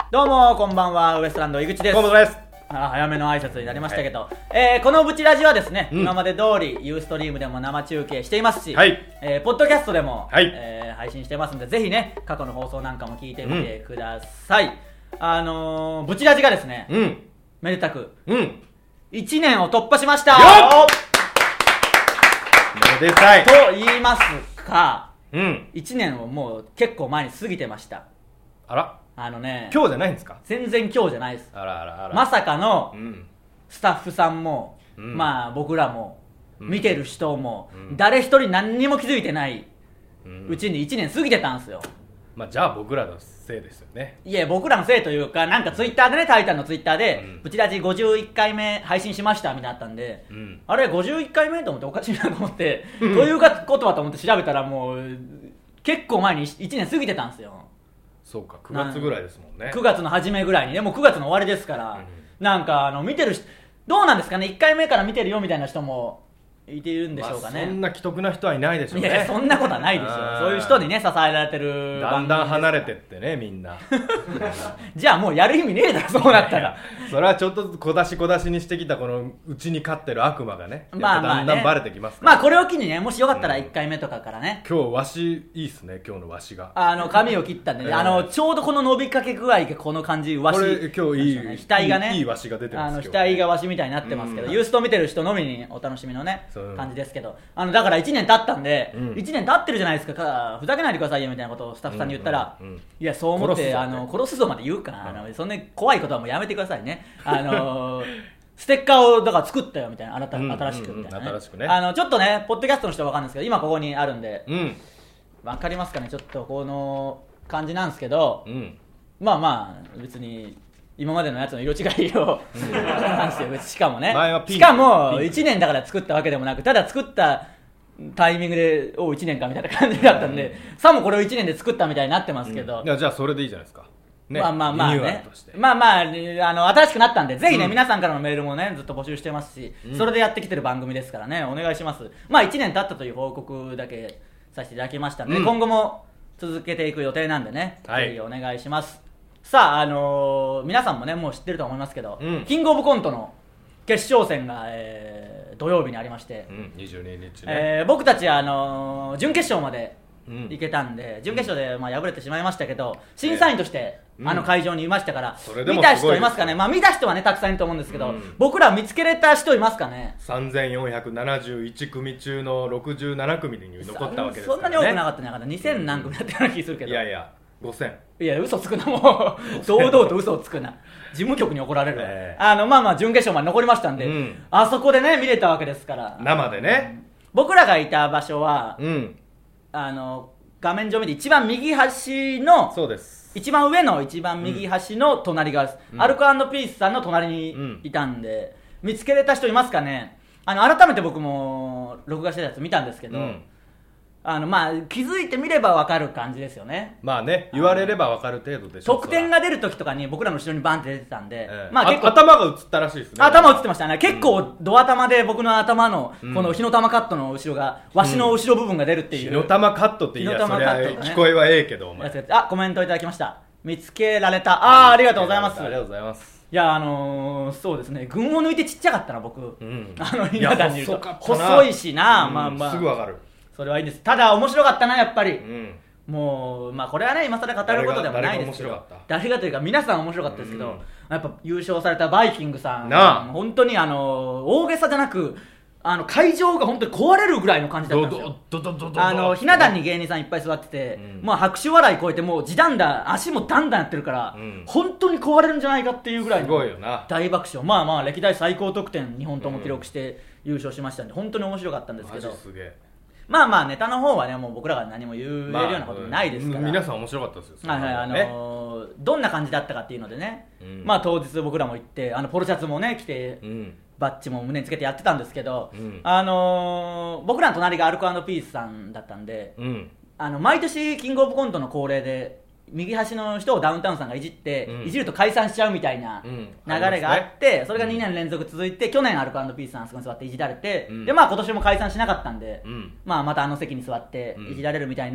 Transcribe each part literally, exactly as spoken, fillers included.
どうもこんばんは、ウエストランド井口です。 どうもです。 あ早めの挨拶になりましたけど、はい、えー、このブチラジはですね、うん、今まで通りユーストリームでも生中継していますし、はい、えー、ポッドキャストでも、はい、えー、配信してますんで、ぜひね過去の放送なんかも聞いてみてください。うん、あのー、ブチラジがですね、うん、めでたく、うん、いちねんを突破しました。よっめでたいと言いますか、うん、いちねんをもう結構前に過ぎてました。 あら、 あのね、 今日じゃないんですか？ 全然今日じゃないです。 あらあらあら、まさかの、うん、スタッフさんも、うん、まあ僕らも、うん、見てる人も、うん、誰一人何にも気づいてない、うん、うちにいちねん過ぎてたんですよ。 まあじゃあ僕らのせいですよね。 いや僕らのせいというか、なんかツイッターでね、タイタンのツイッターで、うん、ブチラジごじゅういっかいめ配信しましたみたいなのあったんで、うん、あれごじゅういっかいめと思っておかしいなと思って、うん、どういうことはと思って調べたら、もう結構前にいちねん過ぎてたんですよ。 そうか、くがつぐらいですもんね。 くがつの初めぐらいにね、もうくがつの終わりですから、うん、なんかあの見てる人どうなんですかね、いっかいめから見てるよみたいな人もいているんでしょうかね。 まあ、そんな既得な人はいないでしょうね。 いやそんなことはないですよ。そういう人にね支えられてるだんだん離れてってね、みんなじゃあもうやる意味ねえだろ、そうなったらそれはちょっと小出し小出しにしてきたこのうちに飼ってる悪魔がね、 まあまあね、 だんだんバレてきますから。 まあこれを機にね、もしよかったらいっかいめとかからね、 うん、今日わしいいっすね、今日のわしがあの髪を切ったんでね、えー、あのちょうどこの伸びかけ具合がこの感じ、わし、 これ今日いい、 ね、額がね、 いいわしが出てます。 あの額がわしみたいになってますけど、ユースト見てる人のみにお楽しみのね感じですけど、あのだからいちねん経ったんで、うん、いちねん経ってるじゃないですか、ふざけないでくださいよみたいなことをスタッフさんに言ったら、うんうんうん、いやそう思って殺すぞ、あの殺すぞまで言うか、うん、あのそんな怖いことはもうやめてくださいね。あのーステッカーをだから作ったよみたいな、新しくみたいな、ね、 新しくね、 あのちょっとね、ポッドキャストの人は分かるんですけど、今ここにあるんで、うん、分かりますかね、ちょっとこの感じなんですけど、うん、まあまあ別に今までのやつの色違いを、うん、なんですよ別に。しかもね、しかもいちねんだから作ったわけでもなく、ただ作ったタイミングでおいちねんかみたいな感じだったんで、うん、さもこれをいちねんで作ったみたいになってますけど、 うん、いやじゃあそれでいいじゃないですか。ね、 まあまあまあね、まあまあ、あの新しくなったんで、ぜひね、うん、皆さんからのメールもねずっと募集してますし、うん、それでやってきてる番組ですからね、お願いします。まあいちねん経ったという報告だけさせていただきましたんで、うん、今後も続けていく予定なんでね、はい、ぜひお願いします。さあ、あのー、皆さんもねもう知ってると思いますけど、うん、キングオブコントの決勝戦が、えー、土曜日にありまして、うん、 にじゅうににちね、 えー、僕たち、あのー、準決勝まで行けたんで、うん、準決勝で、まあ、敗れてしまいましたけど、審査員として、えー、あの会場にいましたから、うん、見た人いますかね。まあ見た人はねたくさんいると思うんですけど、うん、僕ら見つけれた人いますかね。 さんぜんよんひゃくななじゅういちくみ中のろくじゅうななくみに残ったわけですからね。 そんなに多くなかったんじゃなかった、にせん何組だったような気するけど、 いやいやごせん、 いや嘘つくな、もう堂々と嘘をつくな、事務局に怒られる、えー、あのまあまあ準決勝まで残りましたんで、うん、あそこでね見れたわけですから、 生でね。 僕らがいた場所は、うん、あの画面上見て一番右端の、 そうです、 一番上の一番右端の隣側です、うん、アルコ&ピースさんの隣にいたんで、うん、見つけれた人いますかね。あの改めて僕も録画してたやつ見たんですけど、うん、あのまあ気づいてみれば分かる感じですよね。 まあね、言われれば分かる程度でしょ。 得点が出る時とかに僕らの後ろにバンって出てたんで、 えー、まあ結構頭が映ったらしいですね。 頭映ってましたね。結構ド頭で僕の頭のこの火の玉カットの後ろが、うん、わしの後ろ部分が出るっていう、 火の玉カットっていいや、それは聞こえはええけど、お前。 あ、コメントいただきました。見つけられた。あー、ありがとうございます。 ありがとうございます。 いや、あのー、そうですね、群を抜いてちっちゃかったな僕、うん、あの稲田にいると細細いしな、うん、まあまあすぐわかる。 それはいいんです。ただ面白かったなやっぱり、うん、もうまあこれはね今更語ることでもないですけど、誰がというか皆さん面白かったですけど、うん、やっぱ優勝されたバイキングさんな、本当にあの大げさじゃなく、あの会場が本当に壊れるぐらいの感じだったんですよ。 どどどどどどあのひな壇に芸人さんいっぱい座ってて、うん、まあ拍手笑い超えてもう地団だ足もだんだんやってるから、うん、本当に壊れるんじゃないかっていうぐらいの大爆笑。まあまあ歴代最高得点にほんとも記録して優勝しましたんで、本当に面白かったんですけど、 マジすげえ。 まあまあネタの方はねもう僕らが何も言えるようなことないですから、まあ、 皆さん面白かったですよ。 はいはい、あのー、どんな感じだったかっていうのでね、うん、まあ当日僕らも行って、あのポロシャツもね着て、うん、バッジも胸につけてやってたんですけど、うん、あのー、僕らの隣がアルコ&ピースさんだったんで、うん、あの毎年キングオブコントの恒例で右端の人をダウンタウンさんがいじって、うん、いじると解散しちゃうみたいな流れがあって、うんね、それがにねん連続続いて、うん、去年アルコ&ピースさんあそこに座っていじられて、うん、でまあ今年も解散しなかったんで、うん、まあまたあの席に座っていじられるみたいな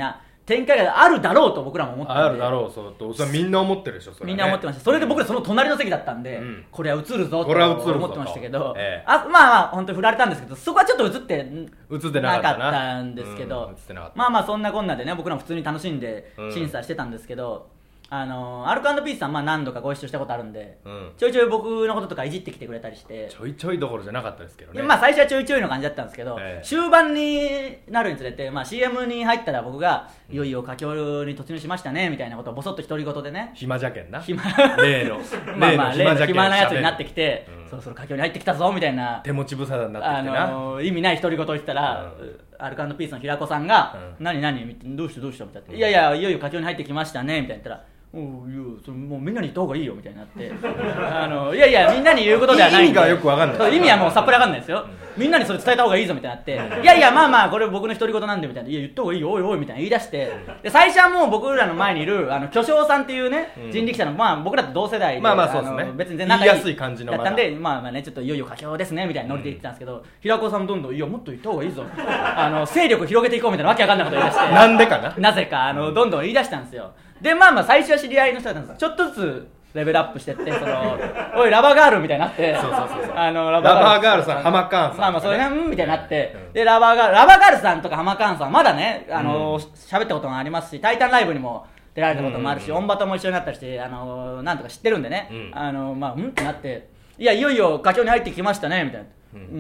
展開があるだろうと僕らも思ってたんで、 あるだろうそうとそれみんな思ってるでしょそれ、ね、 みんな思ってました。それで僕らその隣の席だったんで、うん、これは映るぞと思ってましたけど、ええ、あまあまあ本当に振られたんですけど、そこはちょっと映って映ってなかったんですけど、うん、まあまあそんなこんなでね僕らも普通に楽しんで審査してたんですけど、うんあのアルコ&ピースさん、まあ、何度かご一緒したことあるんで、うん、ちょいちょい僕のこととかいじってきてくれたりして、 ちょいちょいどころじゃなかったですけどね、 まあ、最初はちょいちょいの感じだったんですけど、えー、終盤になるにつれて、まあ、シーエム に入ったら僕が、うん、いよいよ佳境に突入しましたねみたいなことをボソッと独り言でね、 暇じゃけんな暇例のまあまあ例の暇なやつになってきて、うん、そろそろ佳境に入ってきたぞみたいな手持ち無沙汰になってきてな、 あのー、意味ない独り言を言ったら、うん、アルコ&ピースの平子さんが、うん、何何どうしたどうしたみたいな、うん、いやいやいよいよ佳境に入ってきましたねみたいな言ったら、おいやそれもうみんなに言った方がいいよみたいになってあのいやいやみんなに言うことではないんで、 意味がよくわかんない、 意味はもうさっぱりわかんないですよ、みんなにそれ伝えた方がいいぞみたいになって、いやいやまあまあこれ僕の独り言なんでみたいな、いや言った方がいいよおいおいみたいな言い出して、で最初はもう僕らの前にいるあの巨匠さんっていうね、うん、人力車の、まあ、僕らと同世代で、 まあまあそうですね、 別に全然仲いい言いやすい感じのだったんで、まあまあねちょっといよいよ佳境ですねみたいなノリで言ってたんですけど、うん、平子さんもどんどんいやもっと言った方がいいぞあの勢力広げていこうみたいなわけわかんないこと言い出してなんでかななぜかあのどんどん言い出したんですよ。でまあまあ最初は知り合いの人だったんですけど、ちょっとずつレベルアップしてってそのおいラバーガールみたいになって、 そうそうそうそうあのラバーガールさんハマカーンさん、 まあまあそれねみたいになって、うん、でラバーガールラバーガールさんとかハマカーンさんまだねあの喋、うん、ったこともありますし、タイタンライブにも出られたこともあるし、オンバトも一緒になったりしてあのなんとか知ってるんでね、うん、あのまあうんってなって、いやいよいよ佳境に入ってきましたねみたいな。うん、うん、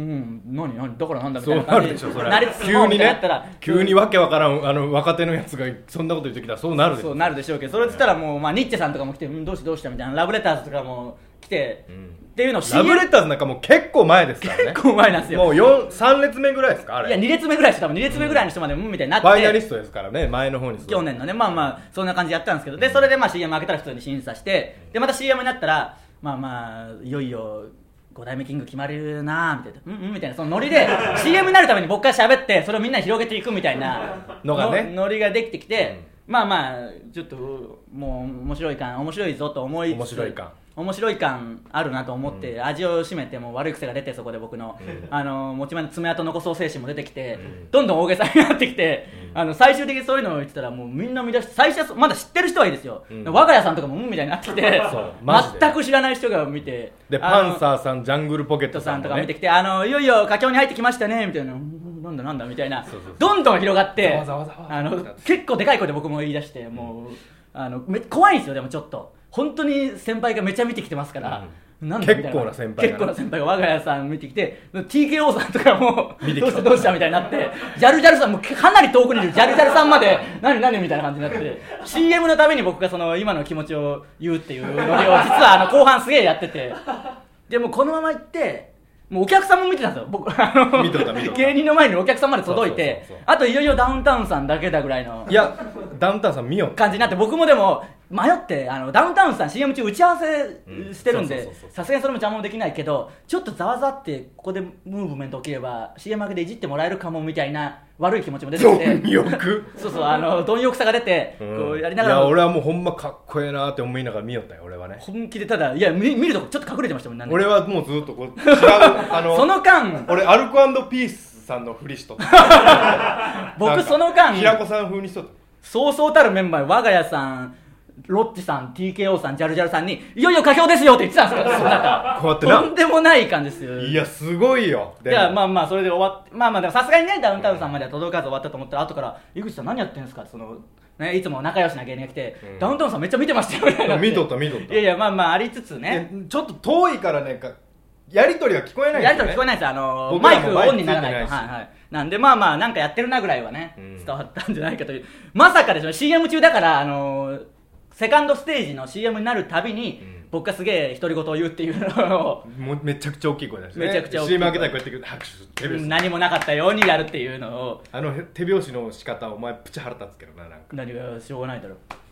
何何だからなんだみたいな感じでそうなるでしょそれ急にね急にわけわからんあの若手のやつがそんなこと言ってきたらそうなるでしょそうなるでしょうけど、それっつったらもう、まあ、ニッチェさんとかも来て、うん、どうしたどうしたみたいなラブレターズとかも来て、うん、っていうのを シーエムラブレターズなんかもう結構前ですからね結構前なんですよ、 もうよんさん列目ぐらいですかあれ、 いやに列目ぐらいです、多分に列目ぐらいの人まで、うん、みたいになってファイナリストですからね前の方に去年のねまあまあそんな感じでやったんですけど、でそれでまあ シーエム 開けたら普通に審査して、でまた シーエム になったらまあまあいよいよご代目キング決まるなーみたいな、うんうんみたいなそのノリでシーエム になるために僕から喋ってそれをみんなに広げていくみたいなのがねノリができてきて、うん、まあまあちょっともう面白い感面白いぞと思いつつ面白い感面白い感あるなと思って、うん、味を占めても悪い癖が出て、そこで僕の、うん、あの持ち前の爪痕残そう精神も出てきて、うん、どんどん大げさになってきて、うん、あの最終的にそういうのを言ってたらもうみんな見出して、最初はまだ知ってる人はいいですよ、うん、我が家さんとかもうんみたいになってきて全く知らない人が見て、 でパンサーさんジャングルポケットさん、 ね、とか見てきて、あのいよいよ佳境に入ってきましたねみたいな、なんだなんだみたいな、そうそうそうどんどん広がってあの結構でかい声で僕も言い出して、もうあのめ怖いんですよ。でもちょっと本当に先輩がめちゃ見てきてますから、 うん、なんだ結構な先輩が、ね、 結構な先輩が我が家さん見てきて ティーケーオー さんとかもどうしたどうしたみたいになって、ジャルジャルさんもかなり遠くにいるジャルジャルさんまで何何みたいな感じになって シーエム のために僕がその今の気持ちを言うっていうのを実はあの後半すげえやってて、でもこのまま行ってもうお客さんも見てたんですよ僕あの見とった見とった芸人の前にお客さんまで届いて、そうそうそうそう、あといよいよダウンタウンさんだけだぐらいのいやダウンタウンさん見よ感じになって、僕もでも迷ってあのダウンタウンさん シーエム 中打ち合わせしてるんで、さすがにそれも邪魔もできないけどちょっとざわざってここでムーブメント起きれば シーエム 明けでいじってもらえるかもみたいな悪い気持ちも出てきて、 貪欲そうそうあの貪欲さが出て、うん、こうやりながら、 いや俺はもうほんまかっこええなって思いながら見よったよ俺はね。 本気でただいや 見, 見るとこちょっと隠れてましたもん。なんで俺はもうずっとこう違うあのその間俺アルコ&ピースさんのふりしとった僕その間平子さん風にしとった。 そうそうたるメンバー我が家さんロッチさん ティーケーオー さんジャルジャルさんにいよいよ佳境ですよって言ってたんですよ。その中こうやってなとんでもない感じですよ。 いやすごいよ。 いやまあまあそれで終わって、まあまあでもさすがにねダウンタウンさんまでは届かず終わったと思ったら後から井口さん何やってんですかってそのね、いつも仲良しな芸人が来て、うん、ダウンタウンさんめっちゃ見てましたよね。 見とった見とった。 いやいやまあまあありつつねちょっと遠いからねかやりとりが聞こえないんですよね。 やりとり聞こえないですよ。あのー、マイクオンにならないと。はいはい。なんでまあまあなんかやってるなぐらいはね、うん、伝わったんじゃないかという。まさかですよ シーエム 中だからあのー、セカンドステージの シーエム になるたびに、うん、僕がすげえ独り言を言うっていうのをもうめちゃくちゃ大きい声出して、ね、 めちゃくちゃ大きい声シーエム 開けたらこうやって拍手手拍子何もなかったようにやるっていうのをあの手拍子の仕方お前プチ腹立つけどな。なんか何がしょうがないだろ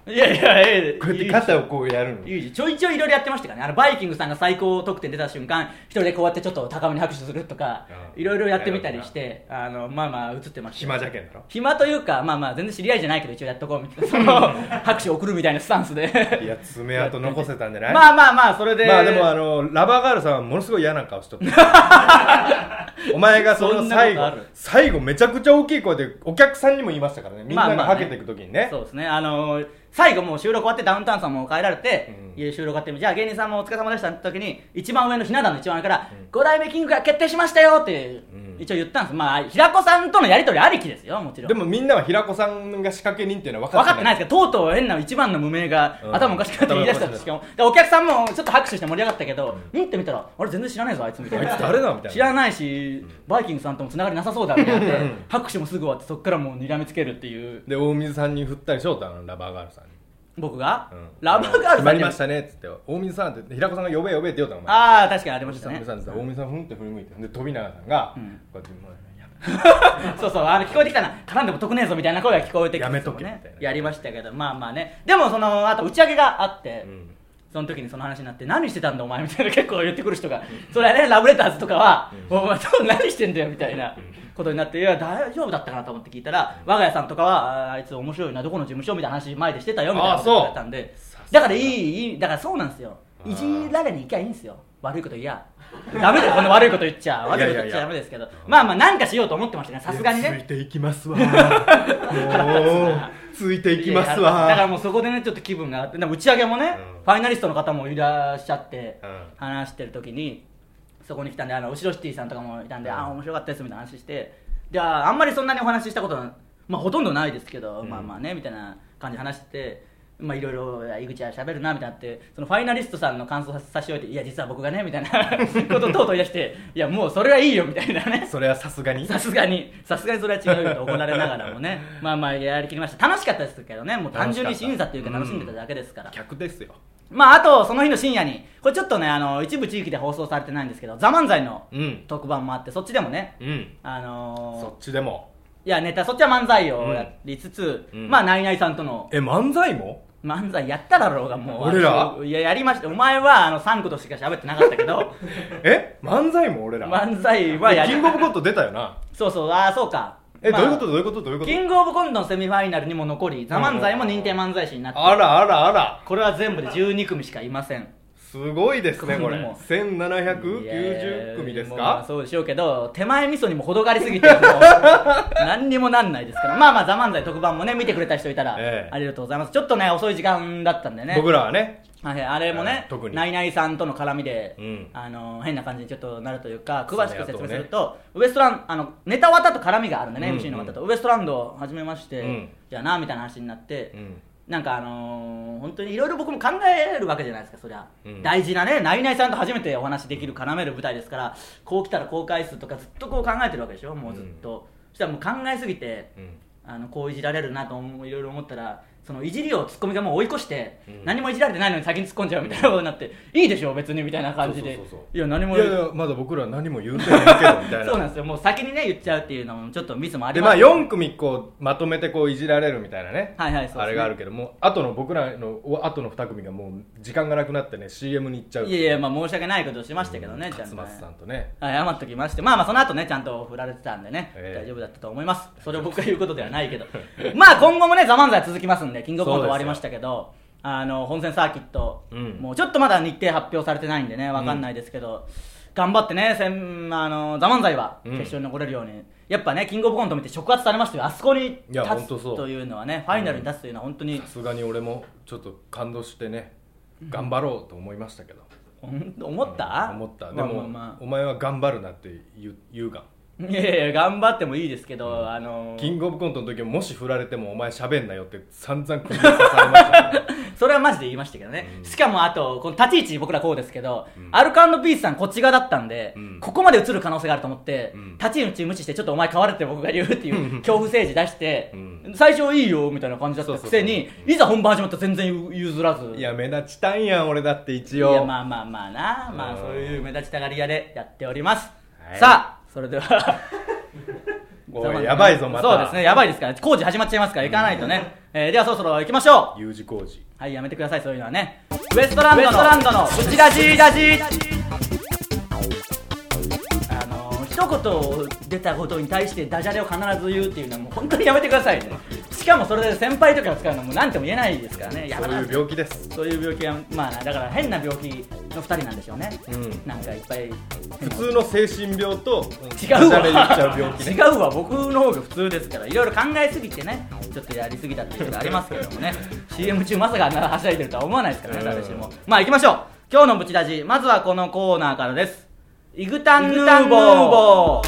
いやいやいやこうやって肩をこうやるのいいちょいちょいいろいろやってましたからね。あのバイキングさんが最高得点出た瞬間一人でこうやってちょっと高めに拍手するとかいろいろやってみたりしてあのまあまあ映ってました。 暇じゃけんだろ。 暇というかまあまあ全然知り合いじゃないけど一応やっとこうみたいなその拍手を送るみたいなスタンスでいや爪痕残せたんじゃないまあまあまあそれでまあでもあのラバーガールさんはものすごい嫌な顔しとったお前がその最後最後めちゃくちゃ大きい声でお客さんにも言いましたからね。みんながはけていく時にね、 そうですね。あのー、最後もう収録終わってダウンタウンさんも帰られて、 うん、 家収録終わってじゃあ芸人さんもお疲れ様でしたって時に一番上のひな壇の一番上からご代目キングが決定しましたよって一応言ったんです。まあ平子さんとのやり取りありきですよもちろん。 でもみんなは平子さんが仕掛け人っていうのは分かってない。 分かってないですけどとうとう変な一番の無名が頭おかしくなって言い出したんですけど、お客さんもちょっと拍手して盛り上がったけど、うんって見たらあれ全然知らないぞあいつみたいな。 あいつ誰だみたいな。 知らないしバイキングさんともつながりなさそうだみたいな拍手もすぐ終わってそっからもう睨みつけるっていう。 で大水さんに振ったりしょうたのラバーガールさんに。 僕が、 うん、 ラバーガールさん決まりましたねっつって大水さんって平子さんが呼べ呼べって言うたのお前。 ああ確かにありましたね。 大水さんって大水さんふんって振り向いてで富永さんが、うん、こうやってもうそうそうあの聞こえてきたな絡んでも得ねえぞみたいな声が聞こえてきて、 やめとけみねたいなやりましたけどまあまあね。でもそのあと打ち上げがあって、うん、その時にその話になって何してたんだお前みたいな結構言ってくる人がそれはねラブレターズとかは、うん、お前何してんだよみたいなことになっていや大丈夫だったかなと思って聞いたら、うん、我が家さんとかは あ, あいつ面白いなどこの事務所みたいな話前でしてたよみたいなこと言われたんでだからいいいいだからそうなんですよ。いじられに行きゃいいんですよ。悪いこと言やダメだよこの悪いこと言っちゃ悪いこと言っちゃダメですけどまあまあなんかしようと思ってましたねさすがにね。 ついていきますわもうついていきますわ。 だからもうそこでねちょっと気分があって打ち上げもね、うん、ファイナリストの方もいらっしゃって、うん、話してる時にそこに来たんであの後ろシティさんとかもいたんで、うん、ああ面白かったですみたいな話してであんまりそんなにお話ししたことは、まあ、ほとんどないですけど、うん、まあまあねみたいな感じで話しててまあいろいろ井口は喋るなみたいになってそのファイナリストさんの感想を差し置いていや実は僕がねみたいなことをとうとう言い出していやもうそれはいいよみたいなね。 それはさすがにさすがにさすがにそれは違うよと怒られながらもねまあまあやりきりました。楽しかったですけどねもう単純に審査っていうか楽しんでただけですから、うん、 客ですよ。 まああとその日の深夜にこれちょっとねあの一部地域で放送されてないんですけど「ザ漫才の特番もあってそっちでもね、うん、あのー、 そっちでもいやネタそっちは漫才をやりつつ、うん、まあナイナイさんとのえ漫才も漫才やっただろうがもう俺らいややりました。お前はあのさんことしか喋ってなかったけどえ漫才も俺ら漫才はやりキングオブコント出たよな。 そうそうああそうかえ、まあ、どういうことどういうことどういうことキングオブコントのセミファイナルにも残りザ漫才も認定漫才師になって、 あらあらあらこれは全部でじゅうに組しかいません。 すごいですねこれせんななひゃくきゅうじゅう組ですか。 まあ、そうでしょうけど手前味噌にも程がありすぎてもう何にもなんないですからまあまあザ漫才特番もね見てくれた人いたら、ええ、ありがとうございます。ちょっとね遅い時間だったんでね僕らはねはい、あれもね、 えー、特にナイナイさんとの絡みで、うん、あの変な感じにちょっとなるというか詳しく説明すると、ね、ウエストランあのネタ終わったと絡みがあるんでね、うんうん、エムシー の方とウエストランド始めまして、うん、じゃあなみたいな話になって、うん、なんかあのー、本当にいろいろ僕も考えるわけじゃないですかそりゃ、うん、大事なねナイナイさんと初めてお話できる絡める舞台ですからこう来たら公開数とかずっとこう考えてるわけでしょもうずっと、うん、そしたらもう考えすぎて、うん、あのこういじられるなといろいろ思ったらそのいじりをツッコミがもう追い越して、うん、何もいじられてないのに先に突っ込んじゃうみたいなことになっていいでしょ別にみたいな感じでいや何もいやいやまだ僕ら何も言うてないけどみたいなそうなんですよもう先にね言っちゃうっていうのもちょっとミスもありでますまあよん組こうまとめてこういじられるみたいなねはいはいそうですねあれがあるけども後の僕らの後のに組がもう時間がなくなってね シーエム に行っちゃういやいやまあ申し訳ないことをしましたけどね、うん、 ちゃんとね勝松さんとね謝っときましてまあまあその後ねちゃんと振られてたんでね、えー、大丈夫だったと思いますそれを僕が言うことではないけどまあ今後もねザ漫才続きますんでキングオブコント終わりましたけどあの本戦サーキット、うん、もうちょっとまだ日程発表されてないんでね分かんないですけど、うん、頑張ってねせんあのザ漫才は決勝に残れるように、うん、やっぱねキングオブコント見て触発されましたよあそこに立つというのはねファイナルに立つというのは本当にさすがに俺もちょっと感動してね頑張ろうと思いましたけど、 うん、思った、 うん、思ったでも、まあまあまあ、お前は頑張るなって言う、言うがいやいや頑張ってもいいですけど、うん、あのー、 キングオブコントの時ももし振られてもお前喋んなよって散々釘刺されました、ね、 それはマジで言いましたけどね、うん、しかもあとこの立ち位置僕らこうですけど、うん、アルコ&ピースさんこっち側だったんで、うん、ここまで映る可能性があると思って、うん、立ち位置無視してちょっとお前変われって僕が言うっていう恐怖政治出して、うん、最初いいよみたいな感じだったくせにいざ本番始まったら全然譲らずいや目立ちたんやん俺だって一応いやまあまあまあな、まあそういう目立ちたがり屋でやっております、はい、さあそれではおいやばいぞまた。 そうですね、やばいですから工事始まっちゃいますから行かないとね、えー、ではそろそろ行きましょう。 U 字工事。 はい、やめてくださいそういうのはね。ウエストランドのブチラジラジ。あのー、一言出たことに対してダジャレを必ず言うっていうのはもう本当にやめてくださいね。しかもそれで先輩とかを使うのも何とも言えないですからね。やそういう病気です。 そういう病気はまあだから変な病気のふたりなんでしょうね、うん、なんかいっぱい普通の精神病と違うわ言っちゃう病気、ね、 違うわ、僕の方が普通ですから。いろいろ考えすぎてねちょっとやりすぎたっていうことありますけれどもねシーエム 中まさかあんなはしゃいでるとは思わないですからね誰しも。まあ行きましょう。今日のブチラジ、まずはこのコーナーからです。イグタンヌーボー、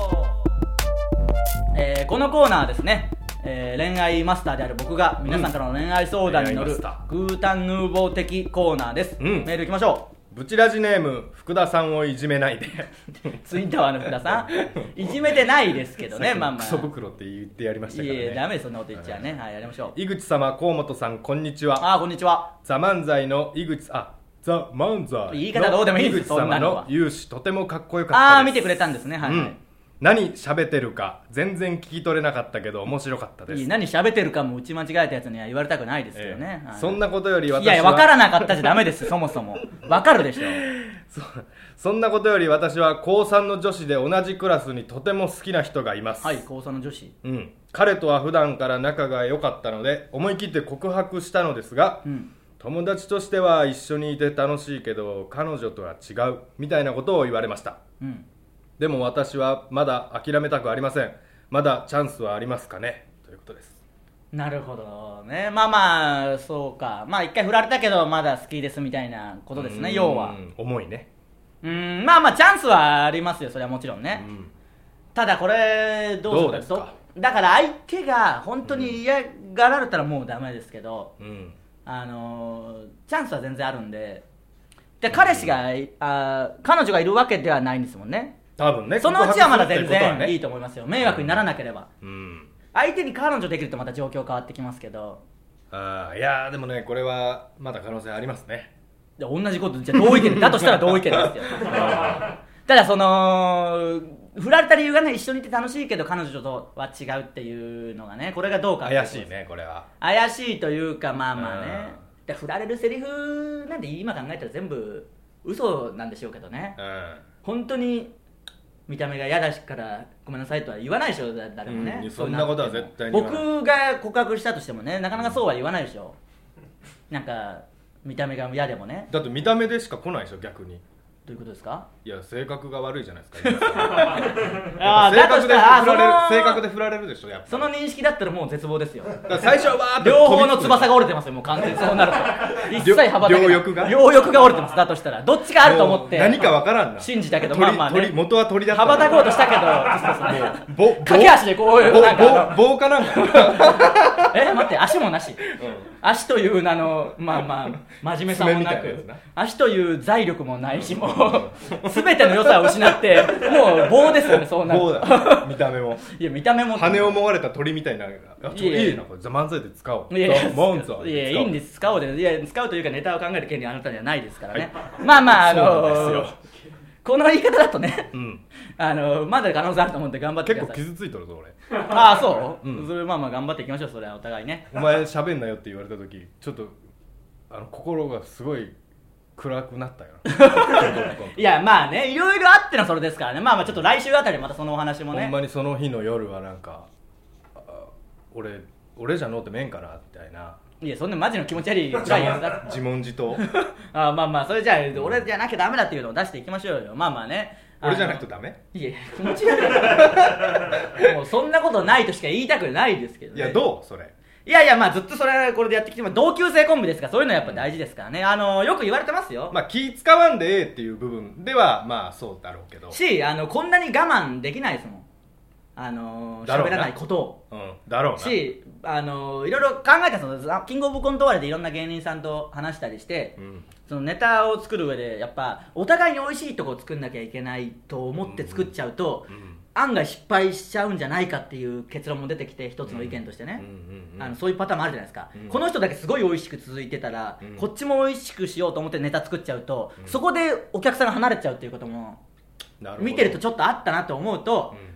えー、このコーナーはですね、えー、恋愛マスターである僕が皆さんからの恋愛相談に乗る、うん、グータンヌーボー的コーナーです、うん、メールいきましょう。 ブチラジネーム福田さんをいじめないでツイッターの福田さんいじめてないですけどねまあまあクソ袋って言ってやりましたからね。 いやダメですそんなこと言っちゃうね、はい、はい、やりましょう。 井口様河本さんこんにちは。 あこんにちは。 ザ漫才の井口あザ漫才言い方どうでもいいです。 井口様の勇姿とてもかっこよかったです。 ああ見てくれたんですね、はい、はい、うん、 何喋ってるか全然聞き取れなかったけど面白かったです。 いい何喋ってるかも打ち間違えたやつには言われたくないですけどね、 えー、そんなことより私はいや分からなかったじゃダメですそもそも分かるでしょそ, そんなことより私は高さんの女子で同じクラスにとても好きな人がいます。 はい、高さんの女子、 うん、彼とは普段から仲が良かったので思い切って告白したのですが、うん、友達としては一緒にいて楽しいけど彼女とは違うみたいなことを言われました、うん、でも私はまだ諦めたくありません。まだチャンスはありますかねということです。 なるほどね。まあまあそうか、まあ一回振られたけどまだ好きですみたいなことですね。要は重いね。 うーんまあまあチャンスはありますよそれはもちろんね、うん、ただこれどうするかですか。だから相手が本当に嫌がられたらもうダメですけど、うん、あのー、チャンスは全然あるんで。で彼氏が、うん、あ彼女がいるわけではないんですもんね多分ね。 そのうちはまだ全然いいと思いますよ。迷惑にならなければ、うん、相手に彼女できるとまた状況変わってきますけど。 あいやでもねこれはまだ可能性ありますね。 同じことじゃ同意見だとしたら同意見ですよただその振られた理由がね一緒にいて楽しいけど彼女とは違うっていうのがねこれがどうか怪しいね。これは怪しいというかまあまあね、で振られるセリフなんて今考えたら全部嘘なんでしょうけどね、うん、本当に見た目が嫌だからごめんなさいとは言わないでしょ誰もね、 うん、そんなことは絶対に言わない。僕が告白したとしてもねなかなかそうは言わないでしょ。なんか見た目が嫌でもね。 だって見た目でしか来ないでしょ逆に。 どういうことですか。 いや性格が悪いじゃないですかあ性格で振られる性格で振られるでしょやっぱり。 その認識だったらもう絶望ですよ。 だから最初はわーって両方の翼が折れてますよもう完全にそうなると一切羽ばたけない。 両翼が両翼が折れてます。だとしたらどっちがあると思って何かわからんな信じたけどまあまあね元は鳥だった羽ばたこうとしたけどもう駆け足でこういうなんか棒かなんかえ待って足もなし、うん、足という名のまあまあ真面目さもなく足という財力もないしもう全ての良さを失ってもう棒ですよね。そうなる棒だ見た目もいや見た目も羽をもがれた鳥みたいな。いいなこれザ漫才で使おう。 いやいや漫才いやいいんです使おうでいや使うというかネタを考える権利はあなたにはないですからね、はい、まあまああのー、この言い方だとね、うん、あのー、まだ可能性あると思うんで頑張ってください。 結構傷ついとるぞ俺。 ああそう、うん、それまあまあ頑張っていきましょう。それはお互いね。 お前喋んなよって言われた時ちょっとあの心がすごい暗くなったよいやまあねいろいろあってのそれですからね。まあまあちょっと来週あたりまたそのお話もね。 ほんまにその日の夜はなんか俺俺じゃのうてめんかなみたいな。 いやそんなマジの気持ち悪い暗いやつだ自問自答あまあまあそれじゃあ、うん、俺じゃなきゃダメだっていうのを出していきましょうよ。まあまあね俺じゃないとダメ。 いや気持ち悪いもうそんなことないとしか言いたくないですけどね。 いやどうそれ。 いやいやまあずっとそれこれでやってきても同級生コンビですからそういうのはやっぱ大事ですからね。あのよく言われてますよ。 まあ気使わんでええっていう部分ではまあそうだろうけどしあのこんなに我慢できないですもん。あのー、喋らないことを、 うん、だろうなし、あのー、いろいろ考えたそのキングオブコント終わりでいろんな芸人さんと話したりして、うん、そのネタを作る上でやっぱお互いに美味しいとこを作んなきゃいけないと思って作っちゃうと、うんうん、案外失敗しちゃうんじゃないかっていう結論も出てきて一つの意見としてね、あのそういうパターンもあるじゃないですか、うん、この人だけすごい美味しく続いてたら、うん、こっちも美味しくしようと思ってネタ作っちゃうと、うん、そこでお客さんが離れちゃうっていうことも見てるとちょっとあったなと思うと、うん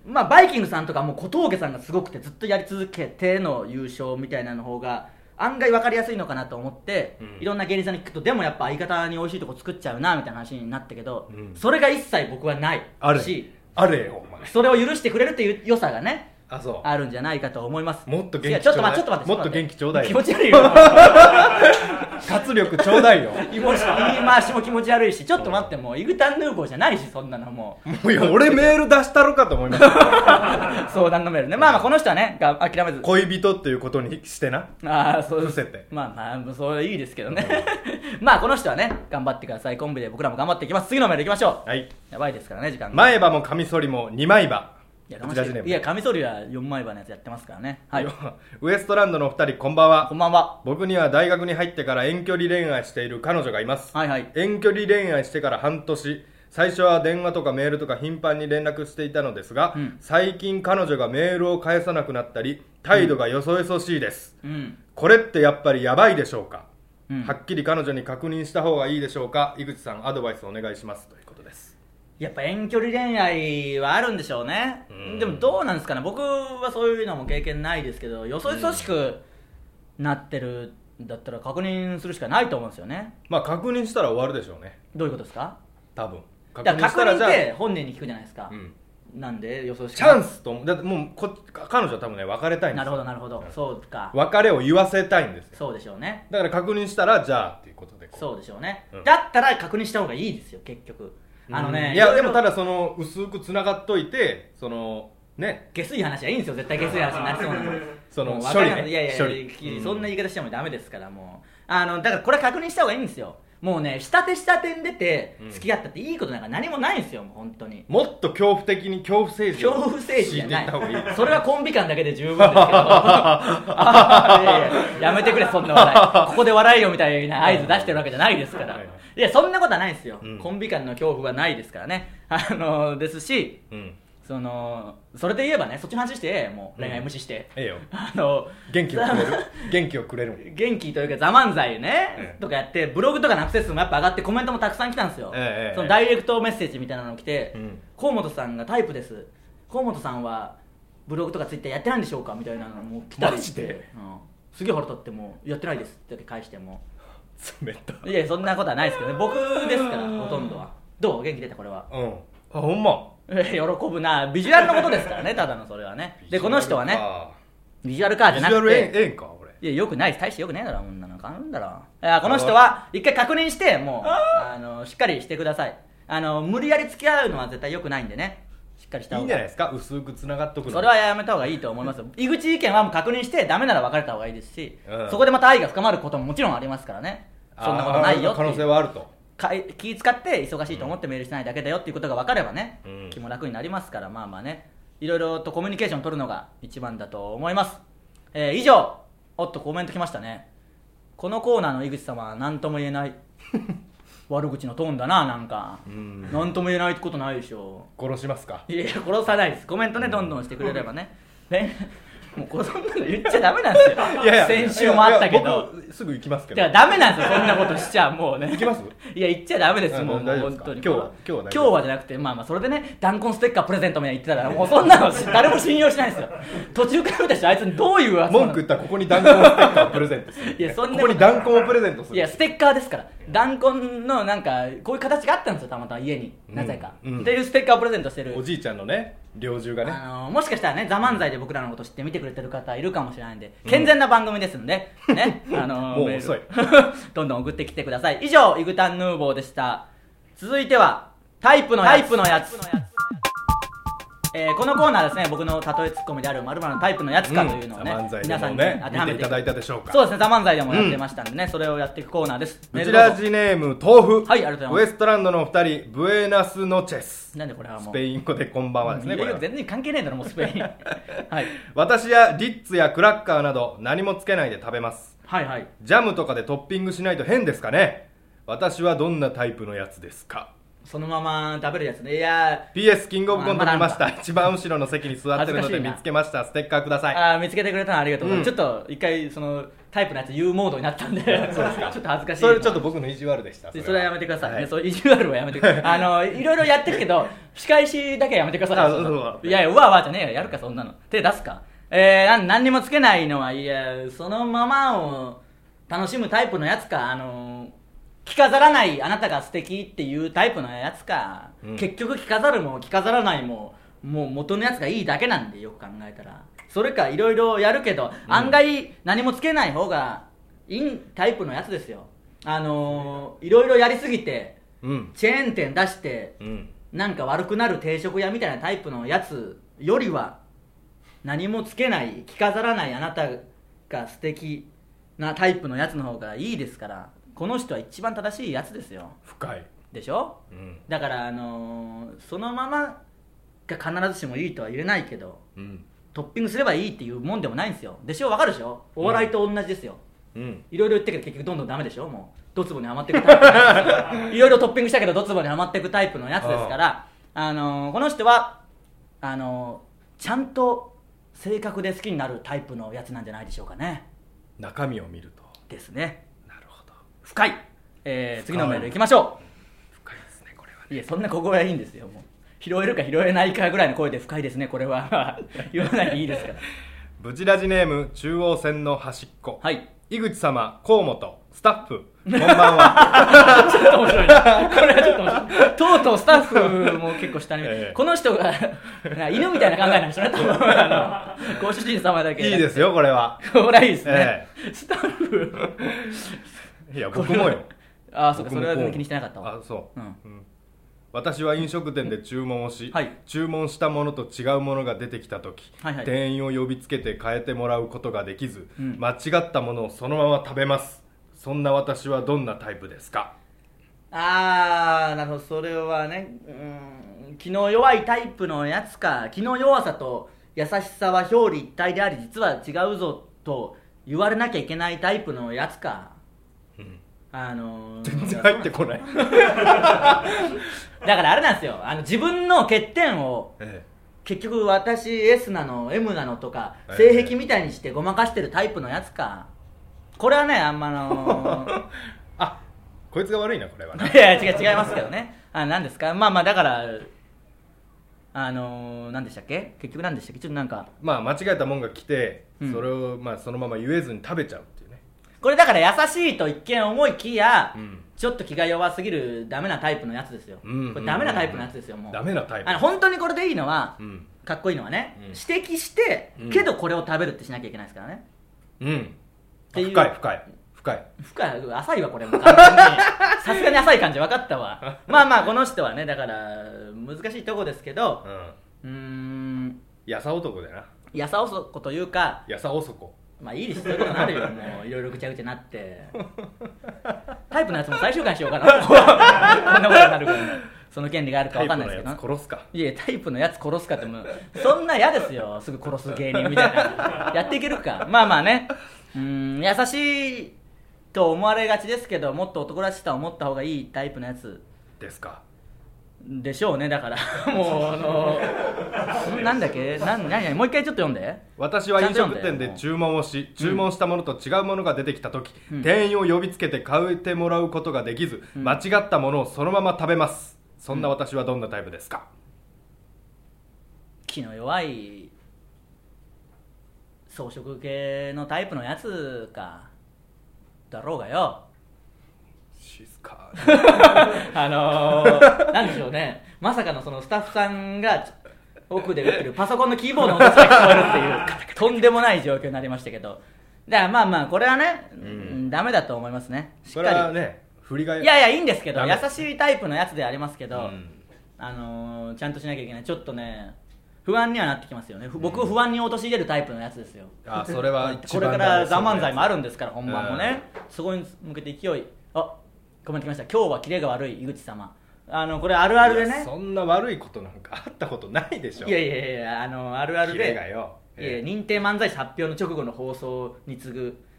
まあバイキングさんとかもう小峠さんがすごくてずっとやり続けての優勝みたいなの方が案外分かりやすいのかなと思って、うん、いろんな芸人さんに聞くとでもやっぱ相方に美味しいとこ作っちゃうなみたいな話になったけど、うん、それが一切僕はないし、 あれよお前それを許してくれるっていう良さがねあ, そうあるんじゃないかと思います。 もっと元気ちょっと待ってちょっと待ってもっと元気ちょうだいよ。 気持ち悪いよ活力ちょうだいよ。 言い回しも気持ち悪いし、ちょっと待って、もうイグタンヌーボーじゃないし、そんなのもう。もういや俺メール出したろかと思いました相談のメールね。まあまあこの人はねが諦めず恋人っていうことにしてな。 ああそうです。 伏せてまあまあそれいいですけどねまあこの人はね頑張ってください。コンビで僕らも頑張っていきます。次のメールいきましょう。 はい、 やばいですからね時間が。 前歯もカミソリもにまい歯。 いやいやカミソリはよんまい歯のやつやってますからね。はいウエストランドのお二人こんばんは。 こんばんは。 僕には大学に入ってから遠距離恋愛している彼女がいます。 はいはい。 遠距離恋愛してから半年、最初は電話とかメールとか頻繁に連絡していたのですが、うん、最近彼女がメールを返さなくなったり態度がよそよそしいです、うん、これってやっぱりやばいでしょうか、うん、はっきり彼女に確認した方がいいでしょうか。井口さんアドバイスお願いしますということです。 やっぱ遠距離恋愛はあるんでしょうね。うんでもどうなんですかね。僕はそういうのも経験ないですけど、よそよそしくなってるんだったら確認するしかないと思うんですよね。 まあ確認したら終わるでしょうね。 どういうことですか。 多分確認したらじゃあ確認って本人に聞くじゃないですか、うん、なんでよそよしくチャンスとだってもうこ彼女は多分ね別れたいんですよ。 なるほどなるほど、うん、そうか別れを言わせたいんですよ。 そうでしょうね。 だから確認したらじゃあっていうことでそうでしょうね、うん、だったら確認した方がいいですよ結局。あのね、 いやでもただその薄くつながっといてそのね下水話はいいんですよ絶対下水話になりそうなのその処理ね。 いやいやいやそんな言い方してもダメですからもうあのだからこれ確認した方がいいんですよ。もうね下手下手に出て付き合ったっていいことなんか何もないんですよ。もう本当にもっと恐怖的に恐怖政治を恐怖政治じゃないいいそれはコンビ間だけで十分ですけどあいやいややめてくれそんな笑いここで笑いよみたいな合図出してるわけじゃないですからいやそんなことはないですよ、うん、コンビ間の恐怖はないですからねあのですし、うんそのそれで言えばねそっちの話してもう恋愛無視して、 うん、ええよあの元気をくれる元気をくれる元気というかザ漫才ね、ええ、とかやってブログとかのアクセス数もやっぱ上がってコメントもたくさん来たんですよ、ええ、そのダイレクトメッセージみたいなの来て、うん、河本さんがタイプです河本さんはブログとかツイッターやってないんでしょうかみたいなのも来たりして、うん、すげえ腹立ってもやってないですって返しても冷たいやそんなことはないですけどね僕ですからほとんどはどう元気出たこれは。 うんあほんま喜ぶなビジュアルのことですからねただのそれはね。でこの人はねビジュアルかじゃなくてビジュアルええんか俺いやよくない大してよくねえだろこんなのかんだろ。いやこの人は一回確認してもうあのしっかりしてください。あの無理やり付き合うのは絶対よくないんでねしっかりした方がいいんじゃないですか。薄くつながっとくのそれはやめた方がいいと思いますよ井口意見はもう確認してダメなら別れた方がいいですし、うん、そこでまた愛が深まることももちろんありますからね。そんなことないよって可能性はあると気使って忙しいと思ってメールしないだけだよっていうことが分かればね、うん、気も楽になりますからまあまあねいろいろとコミュニケーション取るのが一番だと思います、えー、以上おっとコメント来ましたね。このコーナーの井口様は何とも言えない悪口のトーンだななんかうん何とも言えないことないでしょ。 殺しますか。 いや殺さないです。コメントねどんどんしてくれればねもうそんなの言っちゃダメなんですよ。いやいや先週もあったけど僕すぐ行きますけど。 いやダメなんですよそんなことしちゃもうね行きますいや言っちゃダメですもう本当に今日は今日は今日はじゃなくてまあまあそれでね弾痕ステッカープレゼントみたいな言ってたらもうそんなの誰も信用しないんですよ途中から見た人あいつにどういう文句言ったらここに弾痕ステッカーをプレゼントするいやそんなここに弾痕をプレゼントするいやステッカーですから弾痕のなんかこういう形があったんですよたまたま家に、うん、なぜか、うん、っていうステッカーをプレゼントしてるおじいちゃんのね猟銃がね、 あのー、もしかしたらね「ザ漫才で僕らのこと知って見てくれてる方いるかもしれないんで、うん、健全な番組ですんで、ねあのー、 もう遅いどんどん送ってきてください。以上イグタンヌーボーでした。続いてはタイプのやつタイプのやつえー、このコーナーですね僕の例えツッコミである〇〇のタイプのやつかというのをね、うん、皆さんに当てはめていただいたでしょうか。 そうですねザ漫才でもやってましたんでね、うん、それをやっていくコーナーです。 うちラジネーム豆腐。 はいありがとうございます。 ウエストランドのお二人ブエナスノチェス。 なんでこれはもうスペイン語でこんばんはですね。これ全然関係ねえだろもうスペインはい私やリッツやクラッカーなど何もつけないで食べます。 はいはい。 ジャムとかでトッピングしないと変ですかね。私はどんなタイプのやつですか。 そのまま食べるやつね。いやピーエス キングオブコント見ました、一番後ろの席に座ってるので見つけました。ステッカーください。 あ見つけてくれたのありがとうございます、うん、ちょっと一回そのタイプのやつ言うモードになったんでそうですかちょっと恥ずかしい。 それちょっと僕の意地悪でした。 それ は, それはやめてください、はい、ね、そう意地悪はやめてくださいあのいろいろやってるけど仕返しだけはやめてください。そうそういやいやうわうわじゃねえよ、やるかそんなの。手出すか。えー、何にもつけないのはいやそのままを楽しむタイプのやつか、あの着飾らないあなたが素敵っていうタイプのやつか、うん、結局着飾るも着飾らないももう元のやつがいいだけなんで、よく考えたらそれかいろいろやるけど、うん、案外何もつけない方がいいタイプのやつですよ。あのいろいろやりすぎて、うん、チェーン店出して、うん、なんか悪くなる定食屋みたいなタイプのやつよりは何もつけない着飾らないあなたが素敵なタイプのやつの方がいいですから、この人は一番正しいやつですよ。 深いでしょ、うん、だからあのー、そのままが必ずしもいいとは言えないけど、うん、トッピングすればいいっていうもんでもないんですよ。でしょ、わかるでしょ。お笑いと同じですよ、うん、いろいろ言ってるけど結局どんどんダメでしょ。もうドツボにはまっていくタイプいろいろトッピングしたけどドツボにはまっていくタイプのやつですから、あのー、この人はあのー、ちゃんと性格で好きになるタイプのやつなんじゃないでしょうかね。 中身を見るとですね。 なるほど、 深い、えー、次のメールいきましょう。深いですねこれはね。 いやそんな小声はいいんですよ。もう拾えるか拾えないかぐらいの声で深いですねこれは言わないでいいですからブチラジネーム中央線の端っこ、 はい、 井口様、河本、スタッフこんばんはちょっと面白いなこれはちょっと面白い。とうとうスタッフも結構下に、ええ、この人が犬みたいな考えなんですよね多分あのご主人様だけいいですよこれは。 これはいいですね、ええ、スタッフいや僕もよああそうか、それは全然気にしてなかったわ。 あそう、うんうん、私は飲食店で注文をし、はい、注文したものと違うものが出てきた時、はいはい、店員を呼びつけて変えてもらうことができず、うん、間違ったものをそのまま食べます。そんな私はどんなタイプですか。 あーなるほど、それはね、うーん気の弱いタイプのやつか。気の弱さと優しさは表裏一体であり実は違うぞと言われなきゃいけないタイプのやつか、うん、あのー、 全然入ってこないだからあれなんですよ、あの自分の欠点を、ええ、結局私 S なの M なのとか、ええ、性癖みたいにしてごまかしてるタイプのやつか。これはねあんまのー、 あこいつが悪いなこれはね。 いや違う違いますけどね。あ何ですか。まあまあだからあのー、何でしたっけ、結局何でしたっけ。ちょっとなんかまあ間違えたもんが来て、うん、それをまあそのまま言えずに食べちゃうっていうね。 これだから優しいと一見思いきや、うん、ちょっと気が弱すぎるダメなタイプのやつですよ、うんうんうんうん、これダメなタイプのやつですよ。もうダメなタイプ。 あの本当にこれでいいのは、うん、かっこいいのはね、うん、指摘して、うん、けどこれを食べるってしなきゃいけないですからね。 うん深い深い深い深い浅いわこれも完全にさすがに浅い感じ分かったわまあまあこの人はねだから難しいとこですけど、うん、うーんやさ男だな。 やさ男というかやさ男。 まあいいです、そういうことになるよもういろいろぐちゃぐちゃになってタイプのやつも最終回しようかなこんなことになるからその権利があるか分かんないですけど、 タイプのやつ殺すか。 いやタイプのやつ殺すかってもうそんな嫌ですよすぐ殺す芸人みたいなやっていけるか。まあまあね、うーん優しいと思われがちですけどもっと男らしさを持った方がいいタイプのやつですかでしょうね。だからもうあのなんだっけな何何もう一回ちょっと読んで。 私は飲食店で注文をし注文したものと違うものが出てきた時、うん、店員を呼びつけて変えてもらうことができず、うん、間違ったものをそのまま食べます。そんな私はどんなタイプですか。うん、 気の弱い草食系のタイプのやつかだろうがよ。 静かあのー、なんでしょうね、まさかのそのスタッフさんが奥で打ってるパソコンのキーボードの音が聞こえるっていうとんでもない状況になりましたけど、だからまあまあこれはね、うん、ダメだと思いますね。しっかりこれはね振りがいやいやいいんですけど優しいタイプのやつでありますけど、うん、あのー、ちゃんとしなきゃいけない。ちょっとね不安にはなってきますよね。僕を不安に陥れるタイプのやつですよ。 あそれはこれから「ザ・漫才」もあるんですから本番もね、うん、そこに向けて勢いあコメント来ました。今日はキレが悪い井口様。あのこれあるあるでね。 そんな悪いことなんかあったことないでしょ。 いやいやいやあのあるあるでキレがよ、 えー、認定漫才師発表の直後の放送に次ぐ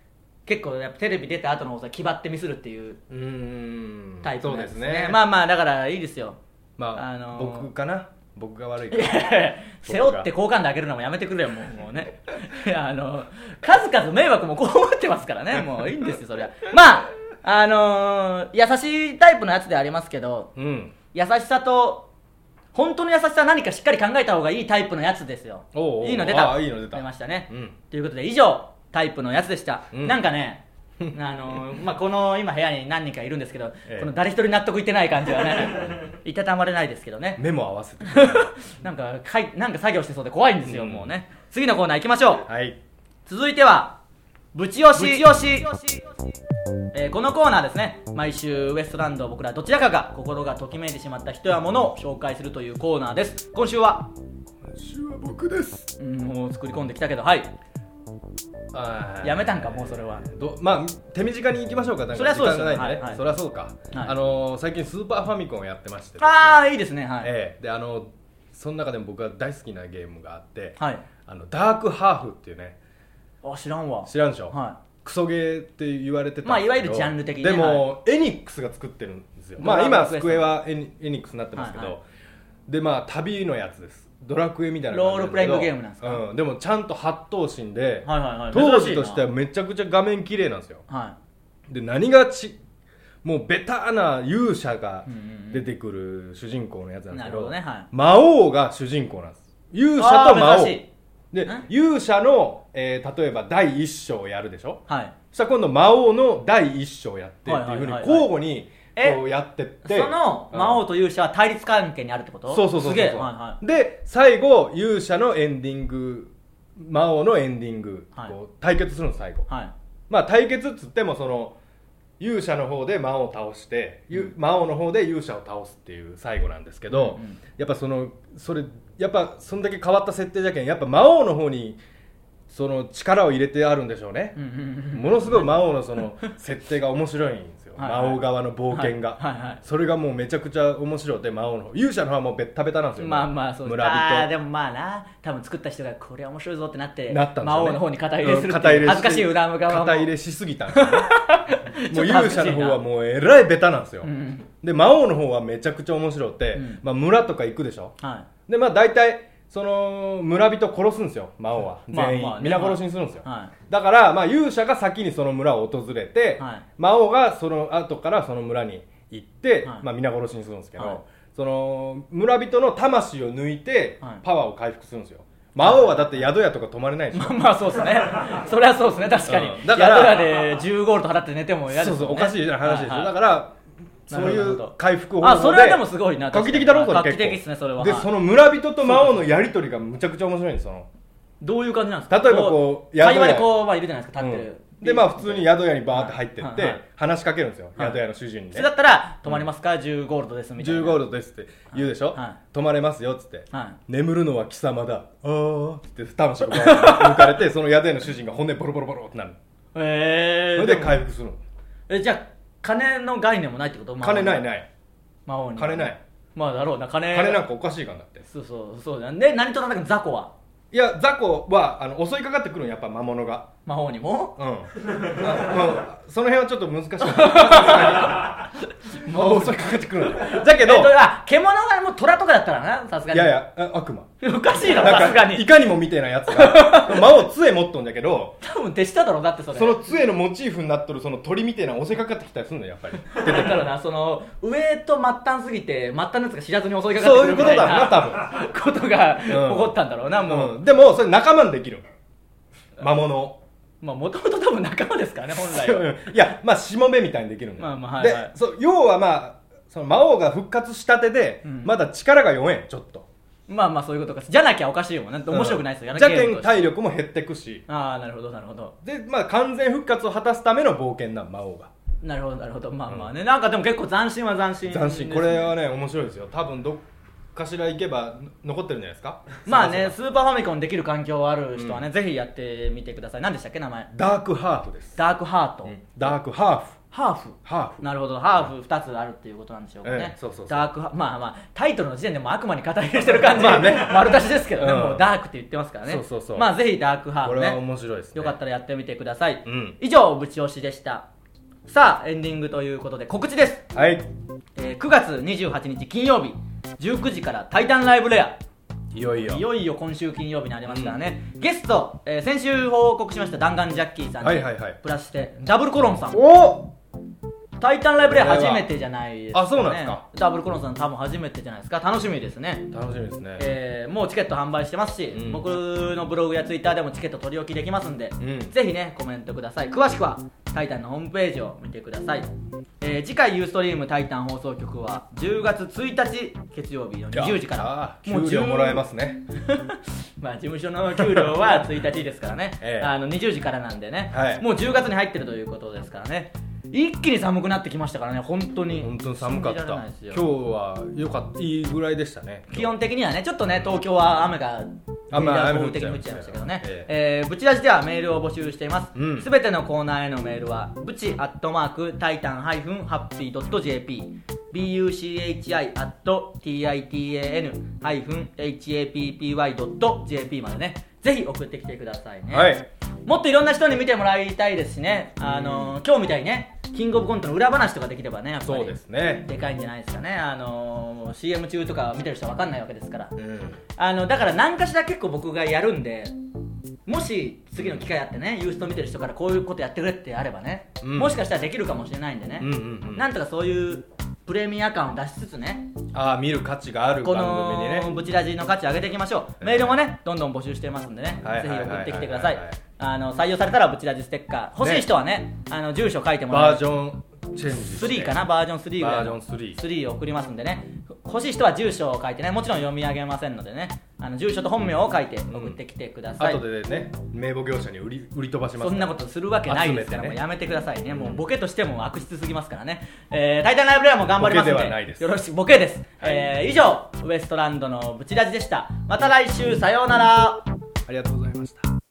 結構やっぱテレビ出た後の放送気張ってミスるっていううーんタイプのやつですね。 そうですね。 まあまあだからいいですよ。 まあ、 あのー僕かな僕が悪いかいやいや背負って好感度上げるのもやめてくれよもうもうねいやあの数々迷惑も被ってますからねもういいんですよそれは。まああのー、優しいタイプのやつでありますけど、 うん、 優しさと本当の優しさは何かしっかり考えた方がいいタイプのやつですよ。 おうおういいの出た。 あいいの出た出ましたね、 うん、 ということで以上タイプのやつでした、うん、なんかねあのーまあ、この今部屋に何人かいるんですけど、ええ、この誰一人納得いってない感じはねいたたまれないですけどね。 目も合わせてなんかかいなんか作業してそうで怖いんですよ、うん、もうね。次のコーナー行きましょう、 はい、 続いてはぶち押しぶち押し、えー、このコーナーですね、毎週ウエストランド僕らどちらかが心がときめいてしまった人や物を紹介するというコーナーです。今週は今週は僕です。 うんもう作り込んできたけど、はいやめたんかもうそれは。 どまあ手短に行きましょうか。 そりゃそうですよね。 はいはい、そりゃそうか、はい、あのー、最近スーパーファミコンをやってまして、 ああいいですね、はい、 えー、であのー、その中でも僕が大好きなゲームがあって、 はい、 あのダークハーフっていうね。 あ知らんわ。 知らんでしょ、 はい、 クソゲーって言われてたんですけど、 まあいわゆるジャンル的に、ね、 でも、はい、エニックスが作ってるんですよ。まあ今スクエはエニ、エニックスになってますけど、はいはい、でまあ旅のやつです。ドラクエみたいな感じロールプレイングゲームなんですか、 うん、でもちゃんと八頭身で、 はいはいはい、 当時としてはめちゃくちゃ画面綺麗なんですよ、はい、で何がちもうベタな勇者が出てくる主人公のやつなんですけど、うんうんねはい、魔王が主人公なんです。勇者と魔王で勇者の、えー、例えば第一章をやるでしょ、はい、そしたら今度魔王の第一章をやってっていうふうに交互にこうやってってその魔王と勇者は対立関係にあるってこと？ そうそうそうそう。 すげえ、はいはい、 で最後勇者のエンディング魔王のエンディング、はい、こう対決するの最後、はい、まあ対決っつってもその勇者の方で魔王を倒して、うん、魔王の方で勇者を倒すっていう最後なんですけど、うんうん、やっぱそのそれやっぱそんだけ変わった設定だけんやっぱ魔王の方にその力を入れてあるんでしょうね、うんうんうん、ものすごい魔王のその設定が面白いんですよ魔王側の冒険が、はいはいはい、それがもうめちゃくちゃ面白いで魔王の方勇者の方はもうベッタベタなんですよ。 まあまあそうです。 村人あでもまあな多分作った人がこれは面白いぞってなってなったんですよ、ね、 魔王の方に肩入れするっていう、うん、恥ずかしい裏側も肩入れしすぎたんですよ、ね、もう勇者の方はもうえらいベタなんですよ、うん、で魔王の方はめちゃくちゃ面白くて、うんまあ、村とか行くでしょ、はい、でまあ大体その村人殺すんですよ魔王は全員、まあまあね、皆殺しにするんですよ、はい、だからまあ勇者が先にその村を訪れて、はい、魔王がその後からその村に行って、はいまあ、皆殺しにするんですけど、はい、その村人の魂を抜いてパワーを回復するんですよ。魔王はだって宿屋とか泊まれないでしょ。 まあまあそうですねそれはそうですね確かに、うん、だから宿屋でじゅうゴールド払って寝ても嫌ですもんね。 そうそうおかしい話ですよ、はいはい、だからそういう回復方法であそれはでもすごいな画期的だろうそれ画期的ですねそれは。 でその村人と魔王のやり取りがむちゃくちゃ面白いんですよ。 どういう感じなんですか。 例えばこう会話でこう、まあ、いるじゃないですか立ってる、 うん、でまあ普通に宿屋にバーって入ってって話しかけるんですよ、はい、宿屋の主人にね。 それだったら泊まりますか、うん、じゅうゴールドですみたいな。 じゅうゴールドですって言うでしょ、はい、泊まれますよっつって、はい、眠るのは貴様だあーって魂が抜かれてその宿屋の主人が骨ボロボロボロってなる。 へえー、 それで回復するの。 えじゃあ金の概念もないってこと。 金ないない魔王に金ない。 まあだろうな金金なんかおかしいからだって。 そうそうそうだね。何と戦う雑魚は。 いや雑魚はあの襲いかかってくるんやっぱ魔物が魔王にもうん、まあ、その辺はちょっと難しかった魔王襲いかかってくるんだけどあ獣がもう虎とかだったらなさすがに。 いやいや悪魔おかしいなさすがに。 いかにもみたいなやつが魔王杖持っとんだけど多分手下だろだってそれ。 その杖のモチーフになっとるその鳥みたいな襲いかかってきたりするんだよやっぱり。 だからなその上と末端すぎて末端のやつが知らずに襲いかかってくるみたいなそういうことだな多分ことが起こったんだろうな、うん、もう、 うん、でもそれ仲間にできる魔物まあもともと多分仲間ですからね本来は。 いやまあしもべみたいにできるんだよ、 まあまあはいはい、 でそう要はまあその魔王が復活したてで、うん、まだ力が弱いちょっと。 まあまあそういうことか。じゃなきゃおかしいもんね。面白くないですよ、 うん、じゃけん体力も減ってくし。 ああなるほどなるほど。 でまあ完全復活を果たすための冒険な魔王が。 なるほどなるほど。まあまあね、うん、なんかでも結構斬新は斬新、ね、 斬新。これはね面白いですよ。多分どっかしら行けば残ってるんじゃないですか。 まあねスーパーファミコンできる環境ある人はね、うん、ぜひやってみてください。何でしたっけ名前。 ダークハートです。 ダークハート、 うん、ダークハーフハーフハーフなるほど、ハーフふたつあるっていうことなんでしょうかね、 ええ、そうそうそうダークハまあまあタイトルの時点でもう悪魔に肩入れしてる感じまあね丸出しですけどね、 うん、 もうダークって言ってますからね。 そうそうそう、 まあぜひダークハーフね、 これは面白いですね、 よかったらやってみてください、 うん、 以上ぶち押しでした。さあエンディングということで告知です。 はい、 えー、くがつにじゅうはちにち金曜日じゅうくじからタイタンライブレア、 いよいよいよいよ今週金曜日になりますからね、うん、ゲスト、えー、先週報告しました弾丸ジャッキーさんに、 はいはいはい、 プラスしてダブルコロンさん、 おタイタンライブレア初めてじゃないですか、ね、 あ、そうなんですか。 ダブルコロンさん多分初めてじゃないですか。楽しみですね。 楽しみですね、 えー、もうチケット販売してますし、うん、僕のブログやツイッターでもチケット取り置きできますんで、うん、ぜひねコメントください。詳しくはタイタンのホームページを見てください。えー、次回ユーストリームタイタン放送局はじゅうがつついたち月曜日のにじゅうじからもう給料もらえますねまあ事務所の給料はついたちですからね、 ええ、 あのにじゅうじからなんでね、 はい、 もうじゅうがつに入ってるということですからね。一気に寒くなってきましたからね、本当に本当に寒かった。今日はよかったいいぐらいでしたね。 気温的にはね、ちょっとね東京は雨が雨雨降っちゃいましたけどね、えええー、ブチラジではメールを募集しています。すべ、うん、てのコーナーへのメールはブチアットマークタイタンハイフンハッピードット ジェーピー ビーユーシーエイチアイ アット ティーアイティーエーエヌ ハイフン エイチエーピーピーワイ ドット ジェーピー までね、ぜひ送ってきてくださいね、 はい、 もっといろんな人に見てもらいたいですしね、あのー、今日みたいにねキングオブコントの裏話とかできればね、やっぱりそうですね、 でかいんじゃないですかね。あのー、シーエム 中とか見てる人は分かんないわけですから、 うん、 あのだから何かしら結構僕がやるんで、もし次の機会あってねユースト見てる人からこういうことやってくれってあればね、うん、もしかしたらできるかもしれないんでね、うんうんうん、なんとかそういうプレミア感を出しつつね、 ああ見る価値がある番組にね、 このブチラジの価値を上げていきましょう。メールもねどんどん募集してますんでね、ぜひ送ってきてください。あの採用されたらブチラジステッカー欲しい人はね、あの住所書いてもらうバージョンチェンジスリーかな、バージョンスリーぐらいのバージョンスリースリーを送りますんでね、欲しい人は住所を書いてね、もちろん読み上げませんのでね、あの住所と本名を書いて送ってきてください、 うん、後でね名簿業者に売り売り飛ばします、ね、 そんなことするわけないですから、ね、もうやめてくださいね、もうボケとしても悪質すぎますからね、えー、タイタンライブレアも頑張りますので、 ボケではないです、 よろしくボケです、 はい、 えー、以上ウエストランドのブチラジでした。また来週さようなら。 ありがとうございました。